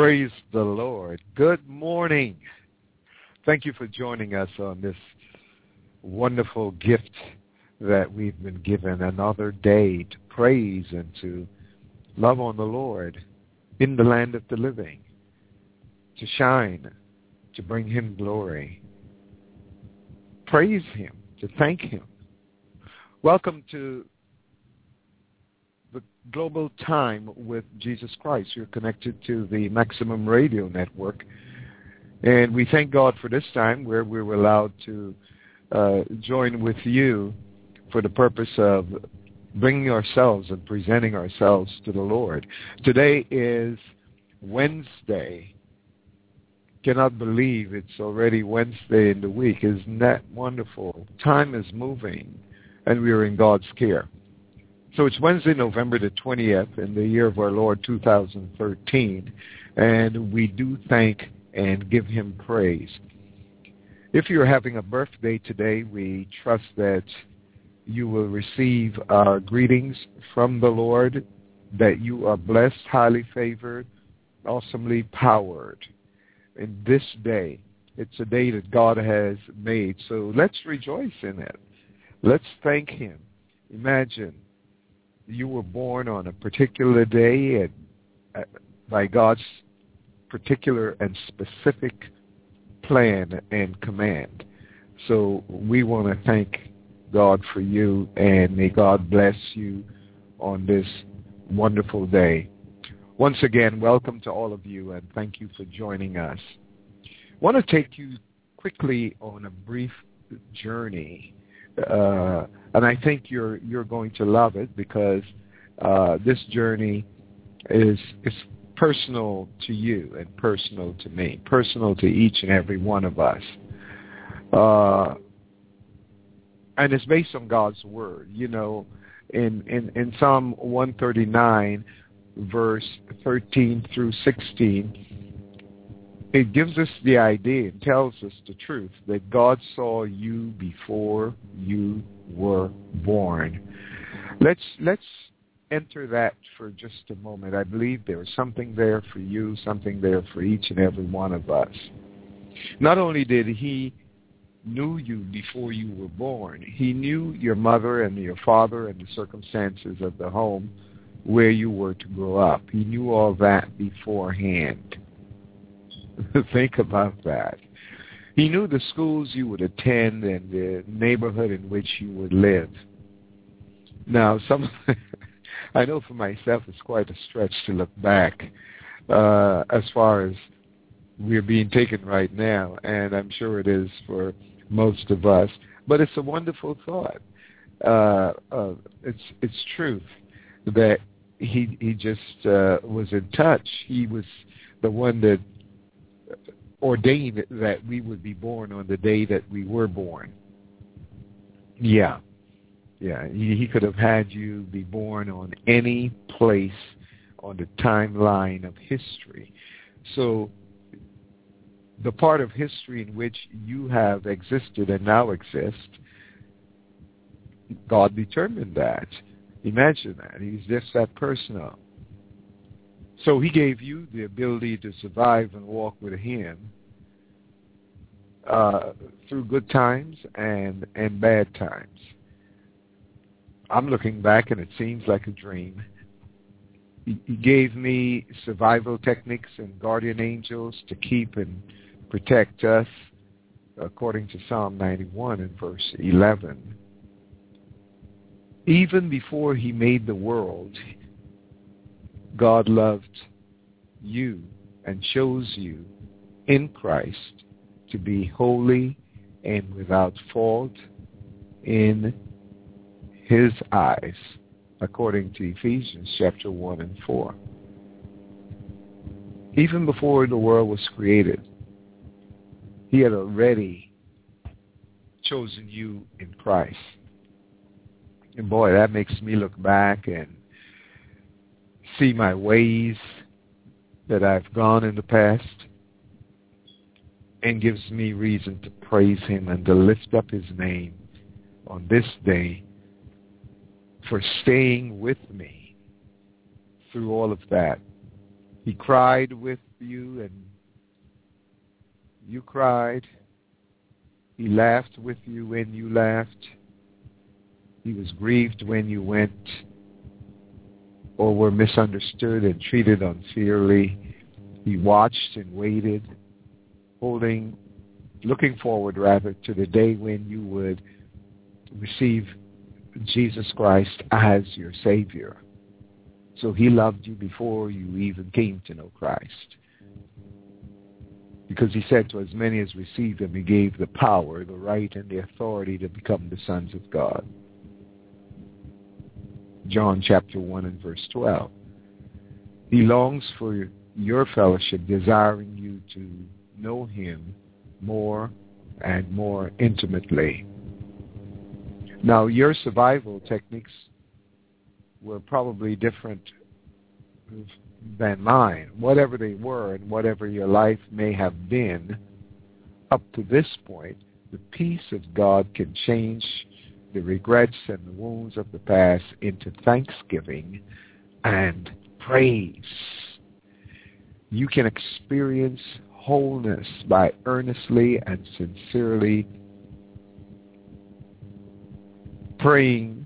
Praise the Lord. Good morning. Thank you for joining us on this wonderful gift that we've been given, another day to praise and to love on the Lord in the land of the living, to shine, to bring him glory, praise him, to thank him. Welcome to the Global Time with Jesus Christ. You're connected to the Maximum Radio Network. And we thank God for this time where we were allowed to join with you for the purpose of bringing ourselves and presenting ourselves to the Lord. Today is Wednesday. Cannot believe it's already Wednesday in the week. Isn't that wonderful? Time is moving, and we are in God's care. So it's Wednesday, November the 20th in the year of our Lord 2013, and we do thank and give him praise. If you're having a birthday today, we trust that you will receive our greetings from the Lord, that you are blessed, highly favored, awesomely powered in this day. It's a day that God has made, so let's rejoice in it. Let's thank him. Imagine you were born on a particular day and by God's particular and specific plan and command. So we want to thank God for you, and may God bless you on this wonderful day. Once again, welcome to all of you, and thank you for joining us. I want to take you quickly on a brief journey, and I think you're going to love it because this journey is personal to you and personal to me, personal to each and every one of us. And it's based on God's word. You know, in Psalm 139, verse 13 through 16, it gives us the idea, it tells us the truth, that God saw you before you were born. Let's enter that for just a moment. I believe there is something there for you, something there for each and every one of us. Not only did he knew you before you were born, he knew your mother and your father and the circumstances of the home where you were to grow up. He knew all that beforehand. Think about that. He knew the schools you would attend and the neighborhood in which you would live. Now, I know for myself it's quite a stretch to look back as far as we're being taken right now, and I'm sure it is for most of us. But it's a wonderful thought. It's truth that he just was in touch. He was the one that ordained that we would be born on the day that we were born. Yeah. He could have had you be born on any place on the timeline of history. So the part of history in which you have existed and now exist, God determined that. Imagine that. He's just that personal. So he gave you the ability to survive and walk with him through good times and bad times. I'm looking back and it seems like a dream. He gave me survival techniques and guardian angels to keep and protect us, according to Psalm 91 and verse 11. Even before he made the world, God loved you and chose you in Christ to be holy and without fault in his eyes, according to Ephesians chapter 1 and 4. Even before the world was created, he had already chosen you in Christ. And boy, that makes me look back and see my ways that I've gone in the past and gives me reason to praise him and to lift up his name on this day for staying with me through all of that. He cried with you and you cried. He laughed with you when you laughed. He was grieved when you went or were misunderstood and treated unfairly. He watched and waited, looking forward rather to the day when you would receive Jesus Christ as your Savior. So he loved you before you even came to know Christ. Because he said to as many as received him, he gave the power, the right, and the authority to become the sons of God. John chapter 1 and verse 12. He longs for your fellowship, desiring you to know him more and more intimately. Now, your survival techniques were probably different than mine. Whatever they were and whatever your life may have been up to this point, the peace of God can change the regrets and the wounds of the past into thanksgiving and praise. You can experience wholeness by earnestly and sincerely praying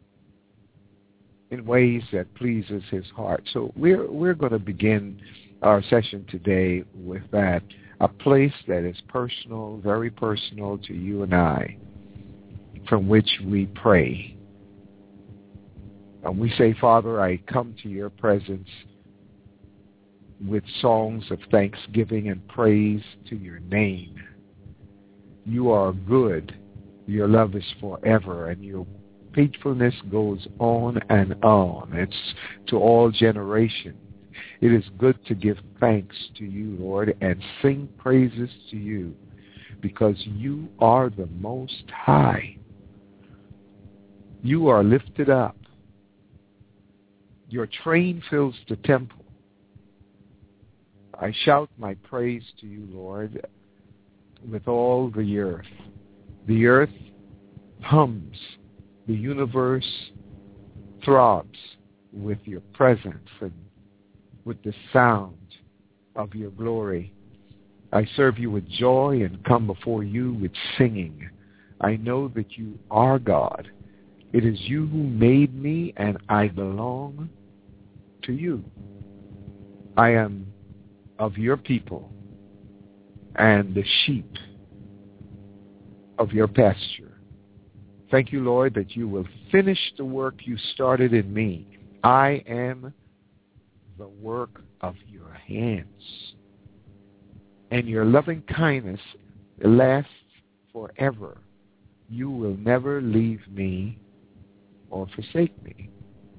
in ways that pleases his heart. So we're going to begin our session today with that, a place that is personal, very personal to you and I, from which we pray. And we say, Father, I come to your presence with songs of thanksgiving and praise to your name. You are good. Your love is forever, and your faithfulness goes on and on. It's to all generations. It is good to give thanks to you, Lord, and sing praises to you, because you are the Most High. You are lifted up. Your train fills the temple. I shout my praise to you, Lord, with all the earth. The earth hums. The universe throbs with your presence and with the sound of your glory. I serve you with joy and come before you with singing. I know that you are God. It is you who made me, and I belong to you. I am of your people and the sheep of your pasture. Thank you, Lord, that you will finish the work you started in me. I am the work of your hands. And your loving kindness lasts forever. You will never leave me or forsake me.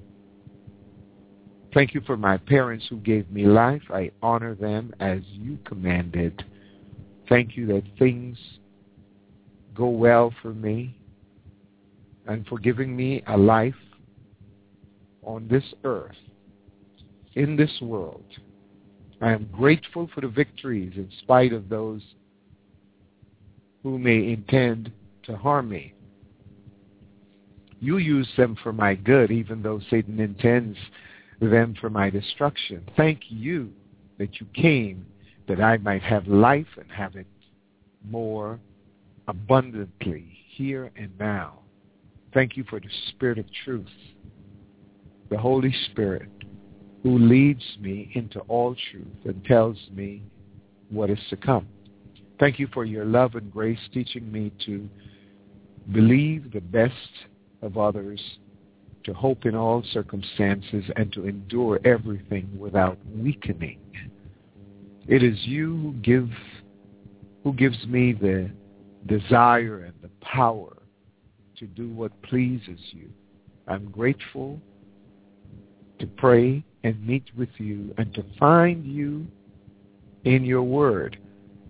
Thank you for my parents who gave me life. I honor them as you commanded. Thank you that things go well for me, and for giving me a life on this earth, in this world. I am grateful for the victories in spite of those who may intend to harm me. You use them for my good, even though Satan intends them for my destruction. Thank you that you came that I might have life and have it more abundantly here and now. Thank you for the Spirit of truth, the Holy Spirit, who leads me into all truth and tells me what is to come. Thank you for your love and grace, teaching me to believe the best of others, to hope in all circumstances, and to endure everything without weakening. It is you who gives me the desire and the power to do what pleases you. I'm grateful to pray and meet with you and to find you in your word.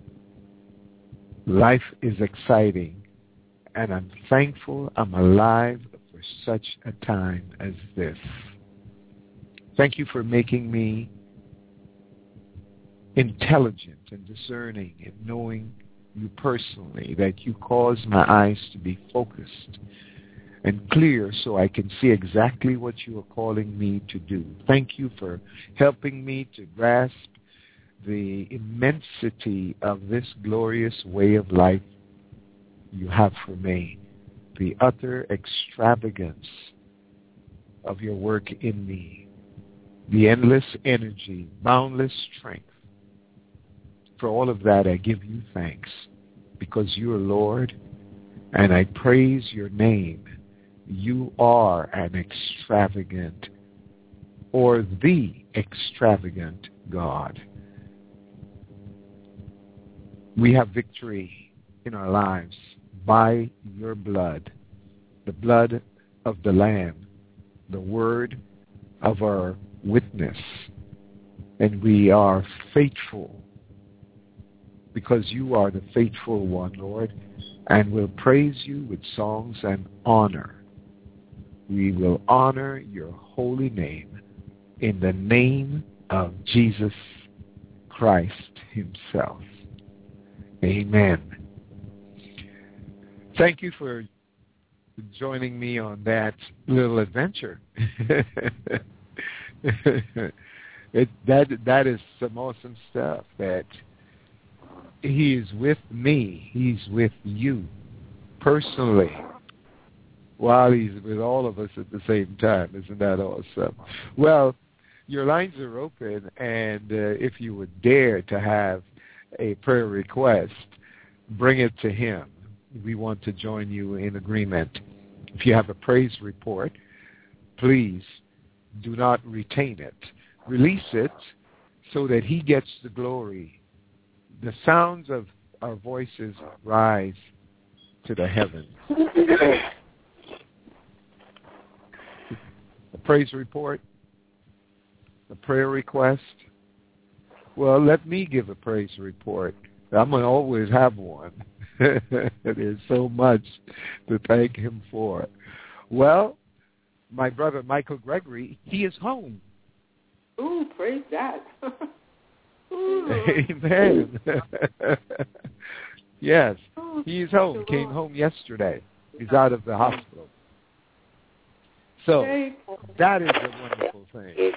Life is exciting, and I'm thankful I'm alive for such a time as this. Thank you for making me intelligent and discerning and knowing you personally, that you cause my eyes to be focused and clear so I can see exactly what you are calling me to do. Thank you for helping me to grasp the immensity of this glorious way of life you have for me, the utter extravagance of your work in me, the endless energy, boundless strength. For all of that, I give you thanks because you are Lord, and I praise your name. You are an extravagant, or the extravagant God. We have victory in our lives by your blood, the blood of the Lamb, the word of our witness. And we are faithful because you are the faithful one, Lord, and will praise you with songs and honor. We will honor your holy name in the name of Jesus Christ himself. Amen. Thank you for joining me on that little adventure. That is some awesome stuff, that he is with me. He's with you personally while he's with all of us at the same time. Isn't that awesome? Well, your lines are open, and if you would dare to have a prayer request, bring it to him. We want to join you in agreement. If you have a praise report, please do not retain it. Release it so that he gets the glory. The sounds of our voices rise to the heavens. A praise report, a prayer request. Well, let me give a praise report. I'm going to always have one. There's so much to thank him for. Well, my brother Michael Gregory, he is home. Ooh, praise God. Amen. Yes, he's home. Came home yesterday. He's out of the hospital. So that is a wonderful thing.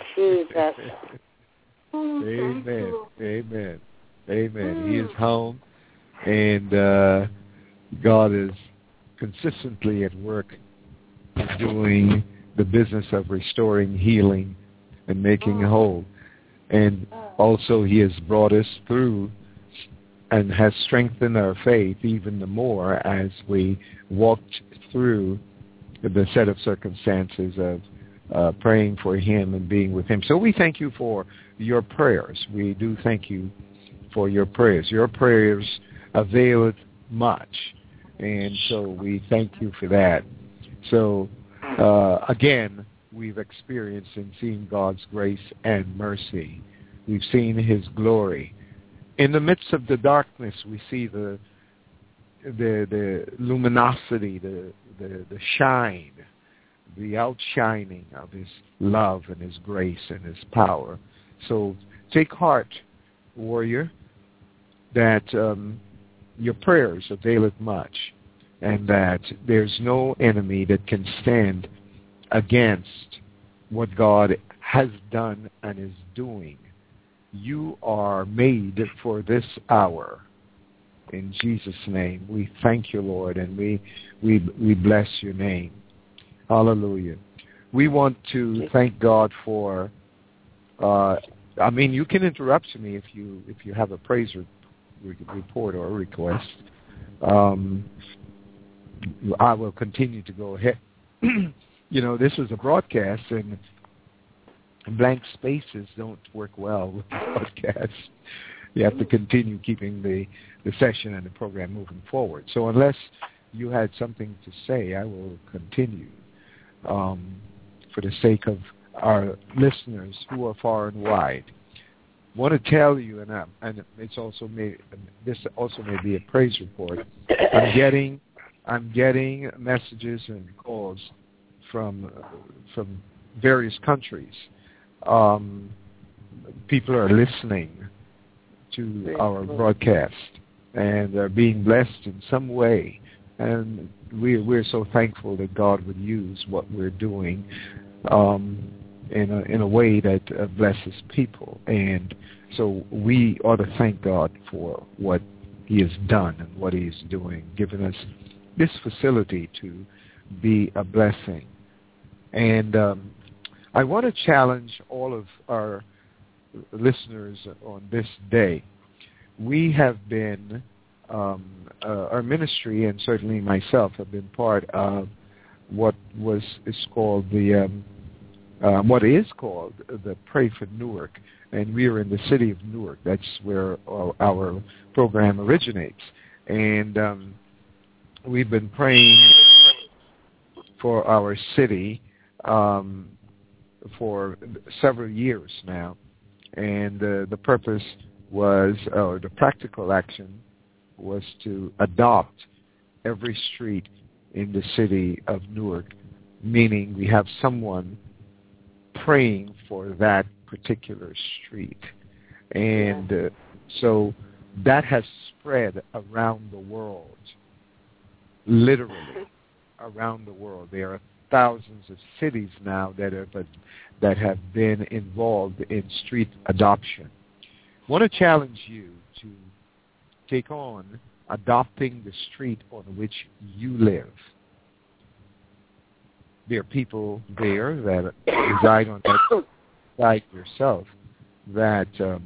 Amen. Amen. Amen. He is home, and God is consistently at work doing the business of restoring, healing, and making whole. And also he has brought us through and has strengthened our faith even the more as we walked through the set of circumstances of praying for him and being with him. So we thank you for your prayers. We do thank you for your prayers. Your prayers availed much. And so we thank you for that. So, again, we've experienced and seen God's grace and mercy. We've seen his glory. In the midst of the darkness, we see the luminosity, the shine, the outshining of his love and his grace and his power. So take heart, warrior, that your prayers availeth much, and that there's no enemy that can stand against what God has done and is doing. You are made for this hour. In Jesus' name, we thank you, Lord, and we bless your name. Hallelujah. We want to thank God for, you can interrupt me if you have a praise report or a request. I will continue to go ahead. This is a broadcast, and blank spaces don't work well with the broadcast. You have to continue keeping the session and the program moving forward. So unless you had something to say, I will continue for the sake of our listeners who are far and wide. I want to tell you, and this also may be a praise report. I'm getting messages and calls from various countries. People are listening to our broadcast and are being blessed in some way. And we're so thankful that God would use what we're doing in a way that blesses people. And so we ought to thank God for what he has done and what he is doing, giving us this facility to be a blessing. And I want to challenge all of our listeners on this day. We have been, our ministry, and certainly myself, have been part of what is called the Pray for Newark, and we are in the city of Newark. That's where our program originates, and we've been praying for our city for several years now, and the purpose was, or the practical action was, to adopt every street in the city of Newark, meaning we have someone praying for that particular street. And so that has spread around the world, literally around the world. There are thousands of cities now that have been involved in street adoption. I want to challenge you to take on adopting the street on which you live. There are people there that reside on that side yourself that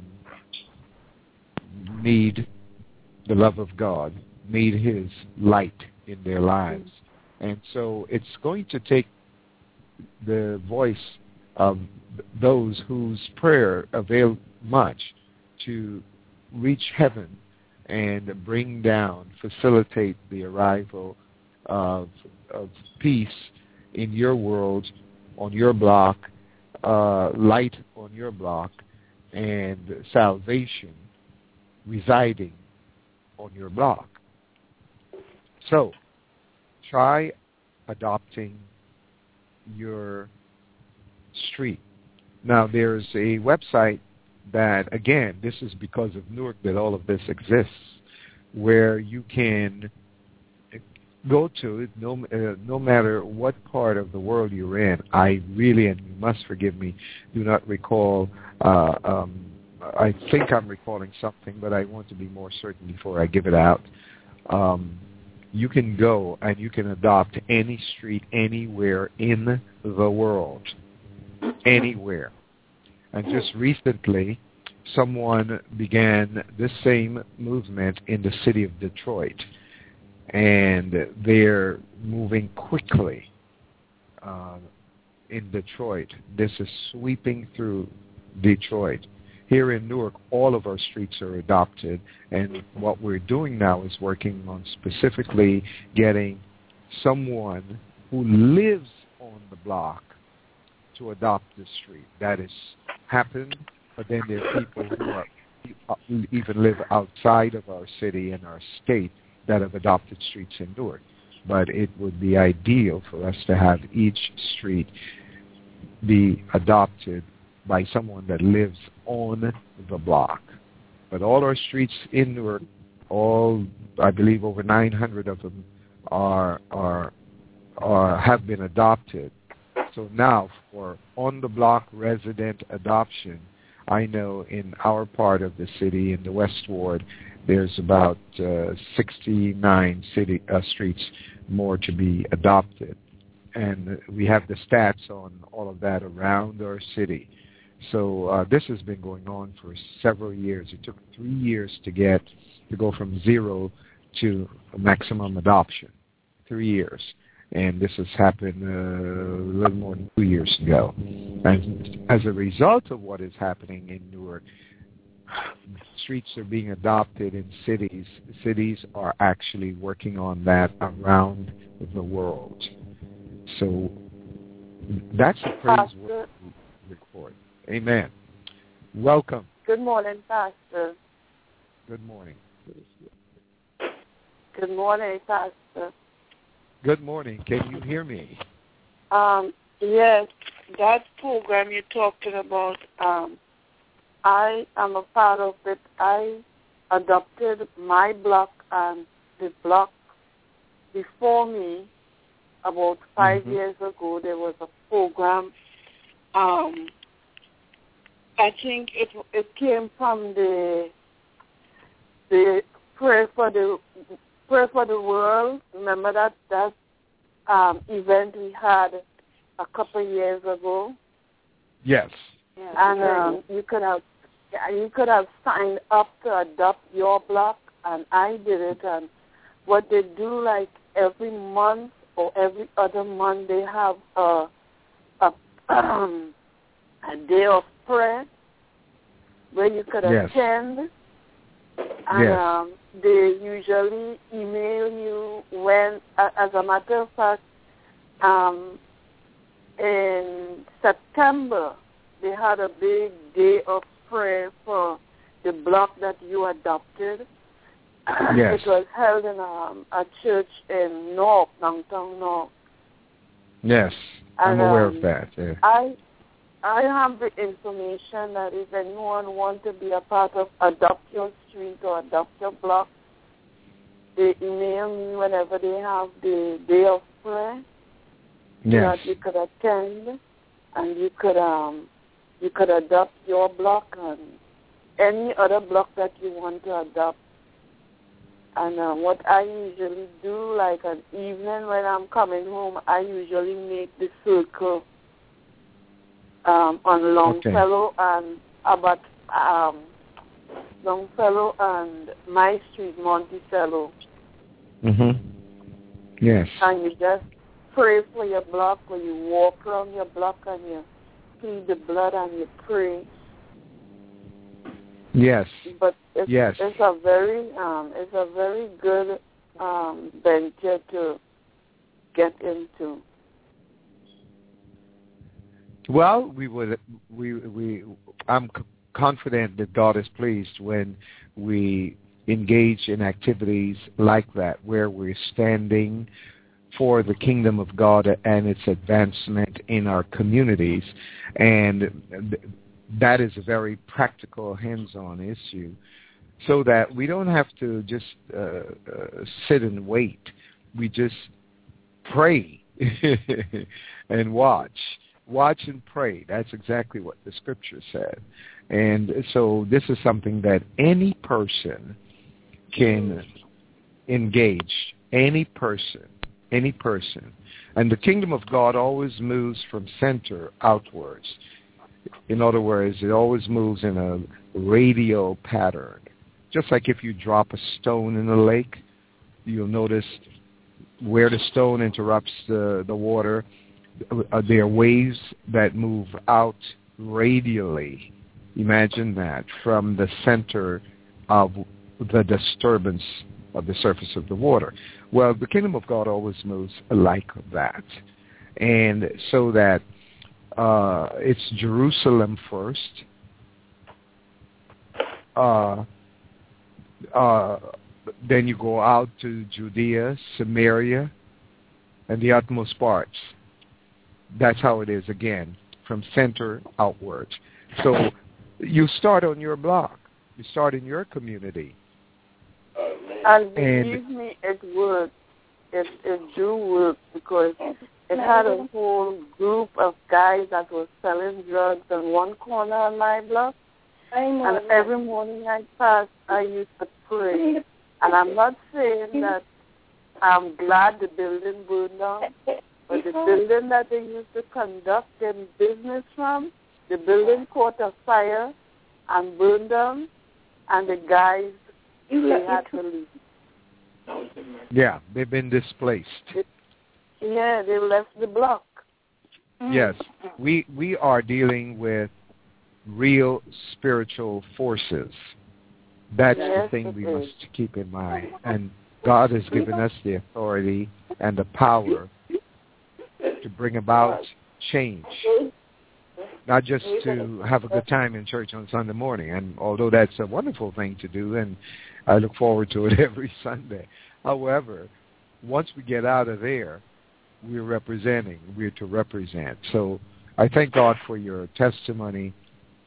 need the love of God, need his light in their lives. And so it's going to take the voice of those whose prayer availed much to reach heaven and bring down, facilitate the arrival of peace in your world, on your block, light on your block, and salvation residing on your block. So, try adopting your street. Now, there's a website that, again, this is because of Newark that all of this exists, where you can go to it no matter what part of the world you're in. I really, and you must forgive me, do not recall, I think I'm recalling something, but I want to be more certain before I give it out. You can go and you can adopt any street anywhere in the world. Anywhere. And just recently, someone began this same movement in the city of Detroit. And they're moving quickly in Detroit. This is sweeping through Detroit. Here in Newark, all of our streets are adopted, and what we're doing now is working on specifically getting someone who lives on the block to adopt the street. That has happened, but then there are people who even live outside of our city and our state that have adopted streets in Newark. But it would be ideal for us to have each street be adopted by someone that lives on the block. But all our streets in Newark, I believe over 900 of them have been adopted. So now for on-the-block resident adoption, I know in our part of the city, in the West Ward, there's about 69 streets more to be adopted. And we have the stats on all of that around our city. So this has been going on for several years. It took 3 years to go from zero to maximum adoption. 3 years. And this has happened a little more than 2 years ago. And as a result of what is happening in Newark, streets are being adopted in cities. Cities are actually working on that around the world. So that's a praiseworthy report. Amen. Welcome. Good morning, Pastor. Good morning. Good morning, Pastor. Good morning. Can you hear me? Yes, that program you're talking about, I am a part of it. I adopted my block and the before me, about 5 years ago, there was a program. I think it came from the Pray for the World. Remember that event we had a couple of years ago? Yes. And you could have signed up to adopt your block, and I did it. And what they do, like every month or every other month, they have a day of prayer where you could attend, and they usually email you when, as a matter of fact, in September, they had a big day of prayer for the block that you adopted. Yes. It was held in a church in downtown North. Yes, I'm aware of that. Yeah. I have the information that if anyone wants to be a part of Adopt Your Street or Adopt Your Block, they email me whenever they have the day of prayer. Yes. That you could attend, and you could adopt your block and any other block that you want to adopt. And what I usually do, like an evening when I'm coming home, I usually make the circle on Longfellow and Longfellow and my street, Monticello. Yes. And you just pray for your block, or you walk around your block and you plead the blood and you pray. Yes. But it's a very good venture to get into. Well, I'm confident that God is pleased when we engage in activities like that, where we're standing for the kingdom of God and its advancement in our communities. And that is a very practical, hands-on issue, so that we don't have to just sit and wait. We just pray and watch. Watch and pray. That's exactly what the scripture said. And so this is something that any person can engage, any person. And the kingdom of God always moves from center outwards. In other words, it always moves in a radial pattern. Just like if you drop a stone in a lake, you'll notice where the stone interrupts the water, there are waves that move out radially. Imagine that, from the center of the disturbance of the surface of the water. Well, the kingdom of God always moves like that. And so that it's Jerusalem first, then you go out to Judea, Samaria, and the utmost parts. That's how it is again, from center outwards. So you start on your block. You start in your community. And believe me, it worked. It do work, because it had a whole group of guys that were selling drugs in one corner on my block. And every morning I passed, I used to pray. And I'm not saying that I'm glad the building burned down, but the building that they used to conduct their business from, the building caught a fire and burned down, and the guys, they had to leave. Yeah, they've been displaced. Yeah, they left the block. Yes, we are dealing with real spiritual forces. That's the thing we must keep in mind. And God has given us the authority and the power to bring about change. Not just to have a good time in church on Sunday morning. And although that's a wonderful thing to do, and I look forward to it every Sunday. However, once we get out of there, we're to represent. So I thank God for your testimony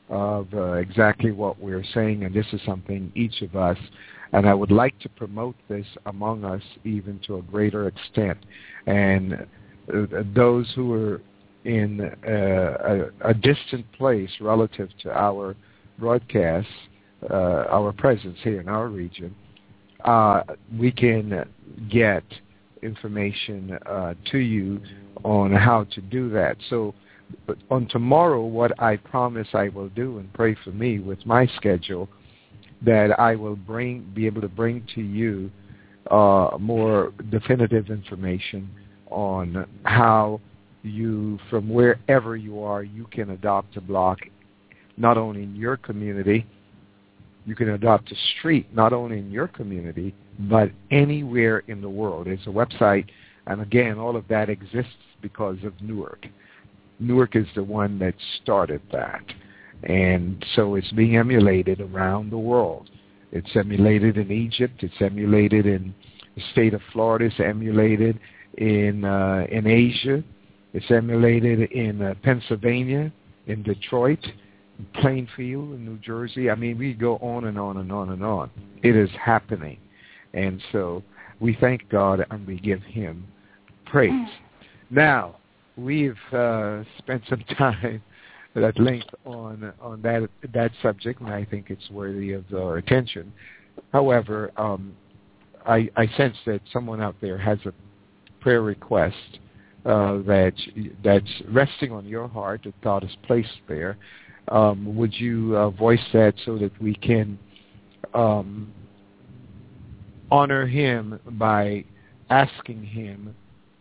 of exactly what we're saying, and this is something each of us, and I would like to promote this among us even to a greater extent. And those who are in a distant place relative to our broadcasts, our presence here in our region, we can get information to you on how to do that. So on tomorrow, what I promise I will do, and pray for me with my schedule, that I will be able to bring to you more definitive information on how you, from wherever you are, you can adopt a block, not only in your community. You can adopt a street, not only in your community, but anywhere in the world. It's a website, and again, all of that exists because of Newark. Newark is the one that started that. And so it's being emulated around the world. It's emulated in Egypt. It's emulated in the state of Florida. It's emulated in Asia. It's emulated in Pennsylvania, in Detroit, in Plainfield, in New Jersey. I mean, we go on and on and on and on. It is happening. And so we thank God and we give him praise. Now, we've spent some time at length on that subject, and I think it's worthy of our attention. However, I sense that someone out there has a prayer request that's resting on your heart, that God has placed there. Would you voice that so that we can honor him by asking him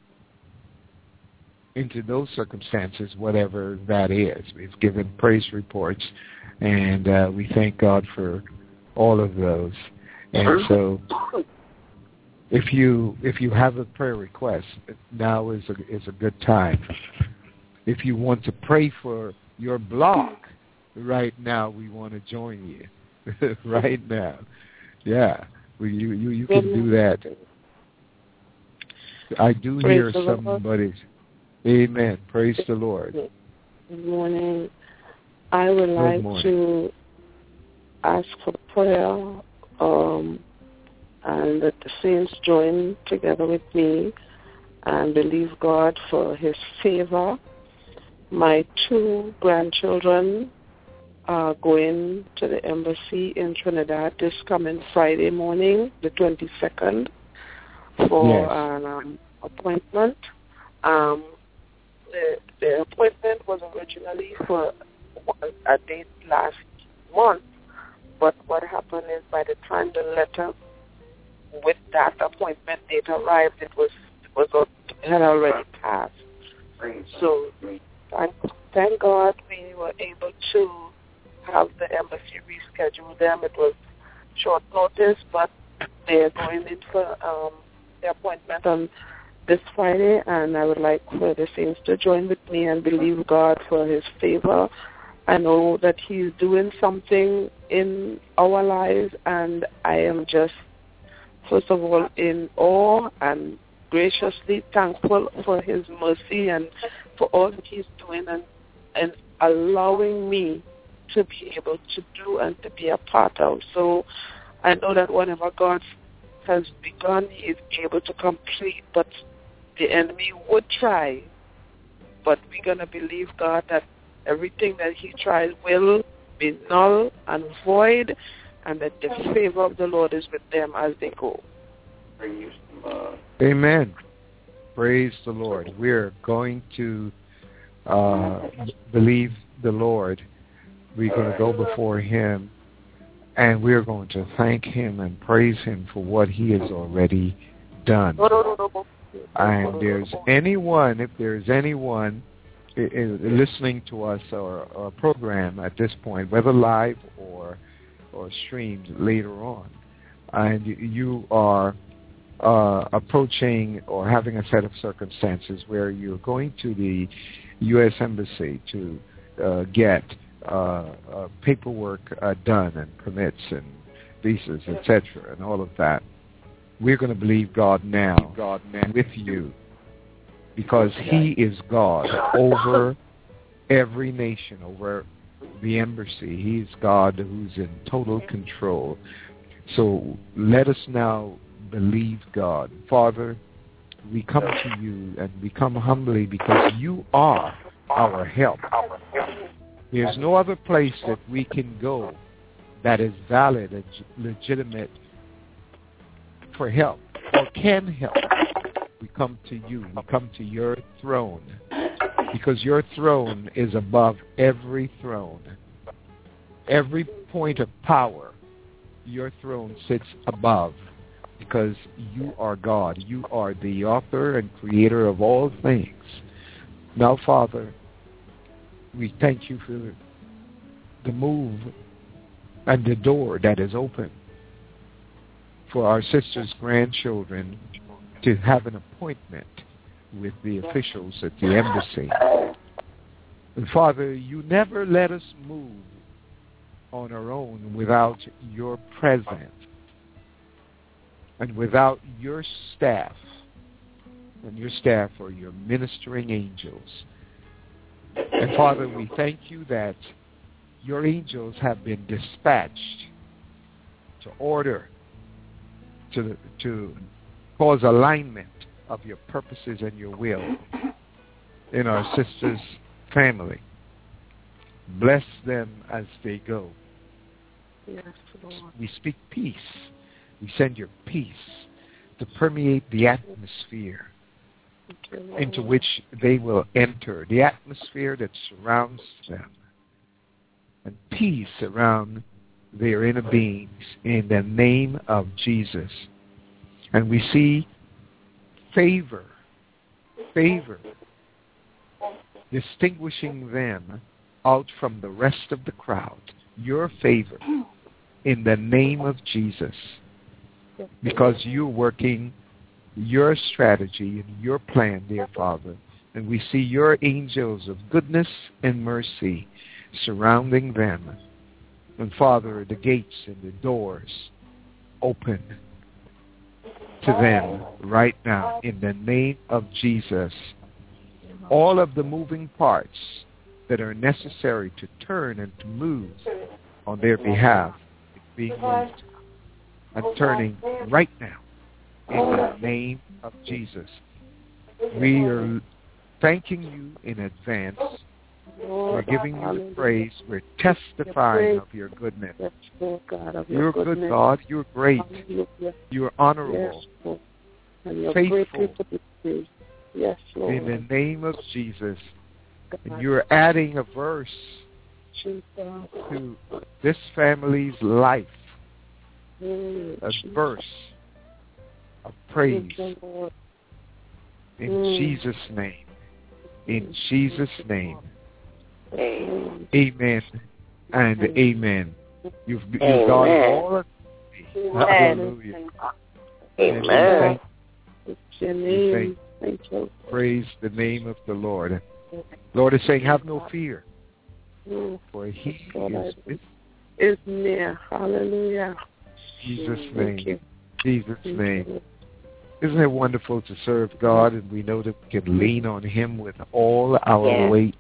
into those circumstances, whatever that is? We've given praise reports, and we thank God for all of those. And so if you have a prayer request, now is a good time. If you want to pray for your block, right now we want to join you. Right now. Yeah. You can do that. I do hear somebody. Amen. Praise the Lord. Good morning. I would like to ask for prayer and that the saints join together with me and believe God for his favor. My 2 grandchildren are going to the embassy in Trinidad this coming Friday morning, the 22nd, for an appointment. The appointment was originally for a date last month, but what happened is by the time the letter with that appointment date arrived, it had already passed. So thank God we were able to have the embassy reschedule them. It was short notice, but they're going in for the appointment on this Friday, and I would like for the saints to join with me and believe God for his favor. I know that he's doing something in our lives, and I am just, first of all, in awe and graciously thankful for his mercy and for all that he's doing and allowing me to be able to do and to be a part of. So I know that whatever God has begun, he is able to complete, but the enemy would try. But we're going to believe God that everything that he tries will be null and void, and that the favor of the Lord is with them as they go. Amen. Praise the Lord. We're going to believe the Lord. We're going to go before him, and we're going to thank him and praise him for what he has already done. And if there's anyone listening to us or a program at this point, whether live or streamed later on, and you are approaching or having a set of circumstances where you're going to the U.S. Embassy to get paperwork done and permits and visas, etc., and all of that, we're going to believe God now with you, because he is God over every nation, over the embassy. He's God who's in total control. So let us now believe God. Father, we come to you and we come humbly because you are our help. There's no other place that we can go that is valid and legitimate for help or can help. We come to you. We come to your throne because your throne is above every throne. Every point of power, your throne sits above because you are God. You are the author and creator of all things. Now, Father, we thank you for the move and the door that is open for our sister's grandchildren to have an appointment with the officials at the embassy. And Father, you never let us move on our own without your presence and without your staff. And your staff are your ministering angels. And Father, we thank you that your angels have been dispatched to order, to cause alignment of your purposes and your will in our sister's family. Bless them as they go. Yes, Lord. We speak peace. We send your peace to permeate the atmosphere into which they will enter, the atmosphere that surrounds them, and peace around their inner beings in the name of Jesus. And we see favor distinguishing them out from the rest of the crowd. Your favor in the name of Jesus, because you're working your strategy and your plan, dear Father. And we see your angels of goodness and mercy surrounding them. And Father, the gates and the doors open to them right now in the name of Jesus. All of the moving parts that are necessary to turn and to move on their behalf is being moved and turning right now in the name of Jesus. We are thanking you in advance. We're giving you the praise. We're testifying of your goodness. You're a good God. You're great. You're honorable, faithful. Yes, Lord. In the name of Jesus. And you're adding a verse to this family's life, a verse of praise. In Jesus' name. In Jesus' name. Amen and amen. You've done all of it. Hallelujah. Amen. Praise the name of the Lord. Lord is saying, have no fear, for he is near. Hallelujah. Jesus' name. Jesus' name. Isn't it wonderful to serve God, and we know that we can lean on him with all our weight?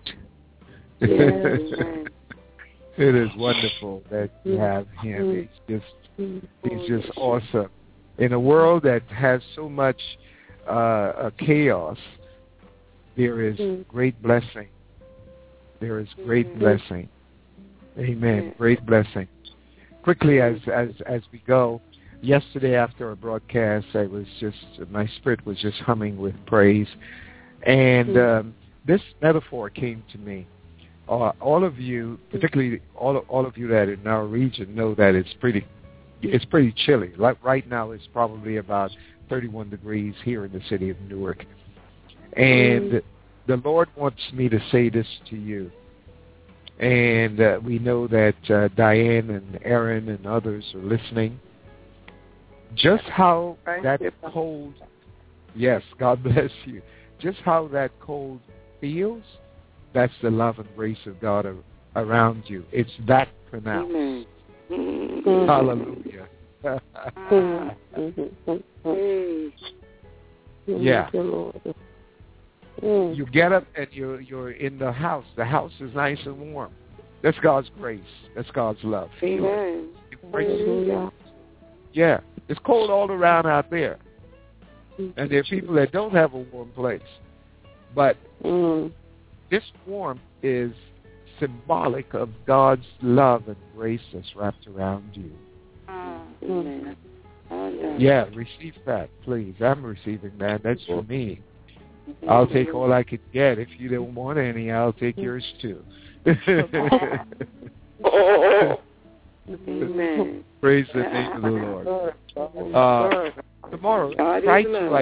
It is wonderful that we have him. He's just awesome. In a world that has so much chaos, there is great blessing. There is great blessing. Amen. Great blessing. Quickly, as we go, yesterday after our broadcast, my spirit was just humming with praise, and this metaphor came to me. All of you, particularly all of you that are in our region, know that it's pretty chilly. Like right now, it's probably about 31 degrees here in the city of Newark. And the Lord wants me to say this to you. And we know that Diane and Aaron and others are listening. Just how that cold, yes, God bless you. Just how that cold feels, that's the love and grace of God around you. It's that pronounced. Hallelujah. Yeah. You get up and you're in the house. The house is nice and warm. That's God's grace. That's God's love. Feel it. Hallelujah. Yeah. It's cold all around out there. And there are people that don't have a warm place. But this warmth is symbolic of God's love and grace that's wrapped around you. Yeah, receive that, please. I'm receiving that. That's for me. I'll take all I could get. If you don't want any, I'll take yours too. Amen. Praise the name of the Lord. Tomorrow, try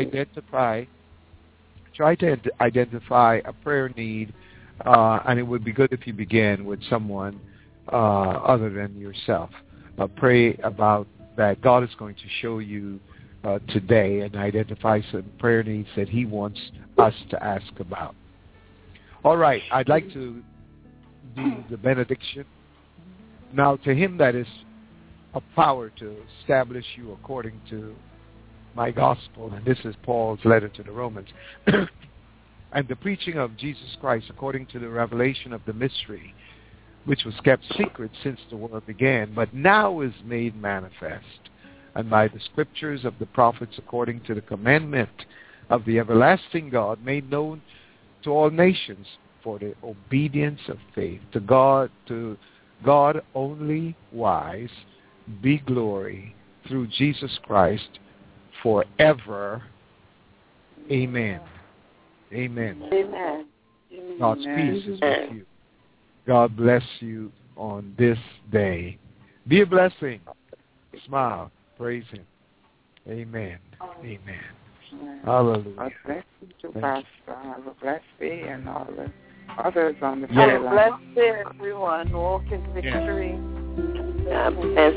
to identify a prayer need, and it would be good if you began with someone other than yourself. Pray about that. God is going to show you today and identify some prayer needs that he wants us to ask about. All right, I'd like to do the benediction. Now, to him that is a power to establish you according to my gospel, and this is Paul's letter to the Romans, and the preaching of Jesus Christ according to the revelation of the mystery, which was kept secret since the world began, but now is made manifest, and by the scriptures of the prophets according to the commandment of the everlasting God, made known to all nations for the obedience of faith. To God only wise be glory through Jesus Christ forever. Amen. Amen. Amen. God's peace is with you. God bless you on this day. Be a blessing. Smile. Praise him. Amen. Amen. Hallelujah. God bless you too, Pastor. Have a blessed day, and all the others on the prayer line. Have a blessed day, everyone. Walk in victory. God bless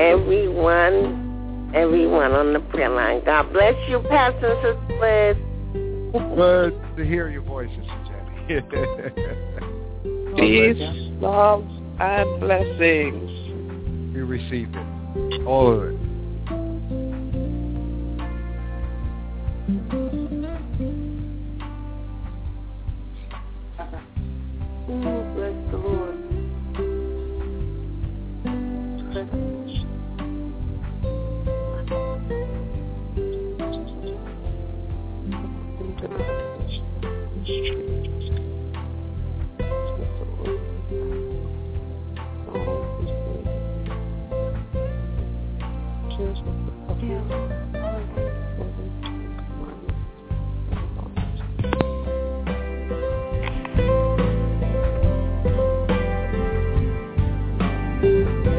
everyone on the prayer line. God bless you, Pastor and Sister Liz. Good to hear your voice, Sister Jenny. Peace, love, and blessings. We receive it. All of it. Bless the Lord. Yeah.